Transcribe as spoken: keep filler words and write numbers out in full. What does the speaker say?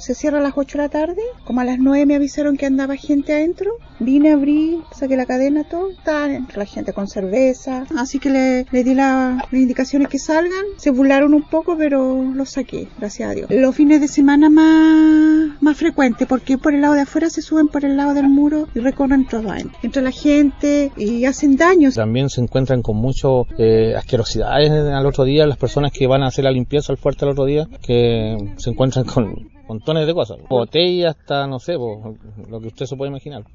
se cierra a las ocho de la tarde, como a las nueve me avisaron que andaba gente adentro, vine, abrí, saqué la cadena, todo, está la gente con cerveza, así que le, le di la, las indicaciones que salgan, se burlaron un poco, pero los saqué, gracias a Dios. Los fines de semana más, más frecuentes, porque por el lado de afuera se suben por el lado del muro y recorren todo adentro, entre la gente y hacen daños. También se encuentran con mucho eh, asquerosidades al otro día, las personas que van a hacer la limpieza al fuerte al otro día, que se encuentran con montones de cosas, botellas hasta, no sé, lo que usted se puede imaginar.